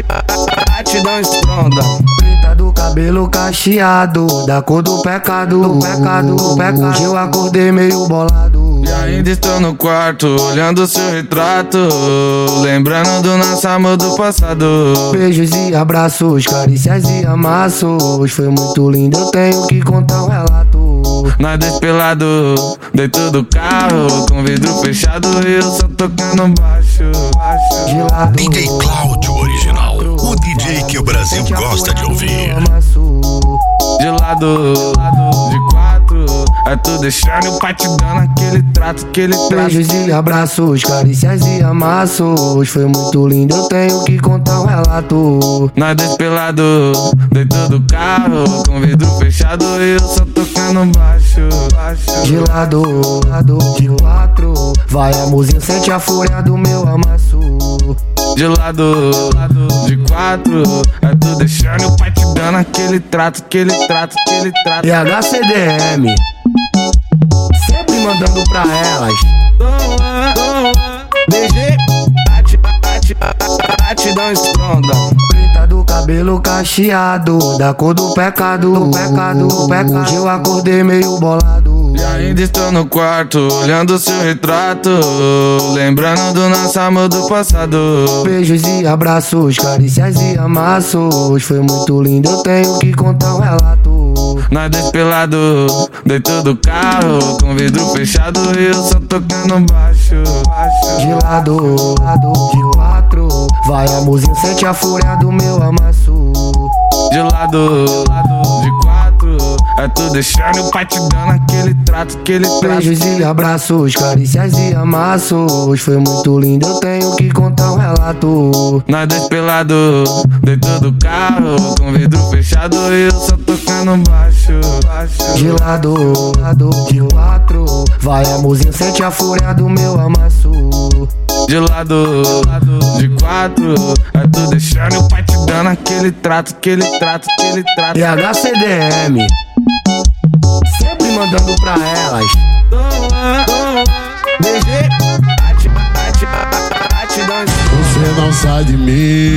batidão estronda. Preta do cabelo cacheado, da cor do pecado. Hoje eu acordei meio bolado. E ainda estou no quarto, olhando seu retrato, lembrando do nosso amor do passado. Beijos e abraços, carícias e amassos. Foi muito lindo, eu tenho que contar um relato. Nós despelado, dentro do carro, com vidro fechado e eu só tocando baixo. De lado, DJ Cláudio Original, o DJ que o Brasil gosta de ouvir. De lado, de quatro, é tu deixando o pai te dando aquele trato. Beijos e abraços, carícias e amassos. Foi muito lindo, eu tenho que contar um relato. Nós despelado, dentro do carro, com vidro fechado e eu só tocando baixo. De lado, de quatro, vai amorzinho, sente a fúria do meu amasso. De lado, de quatro, é tu deixando o pai te dando aquele trato. E HCDM, sempre mandando pra elas. BG, batidão estronda. Preta do cabelo cacheado, da cor do pecado. Hoje eu acordei meio bolado. E ainda estou no quarto, olhando seu retrato, lembrando do nosso amor do passado. Beijos e abraços, carícias e amassos. Foi muito lindo, eu tenho que contar um relato. Nós despelado, dentro do carro, com vidro fechado e eu só tocando baixo. De lado, de quatro, vai amorzinho, sente a fúria do meu amasso. De lado, de quatro, é tu deixando o pai te dando aquele trato. Beijos e abraços, carícias e amassos. Foi muito lindo, eu tenho que contar um relato. Nós despelado, dentro do carro, com vidro fechado e eu só tocando baixo. De lado, de quatro, vai amorzinho, sente a fúria do meu amasso. De lado, de quatro, é tu deixando o pai te dando aquele trato. E HCDM, sempre mandando pra elas. BG, batidão. Você não sai de mim.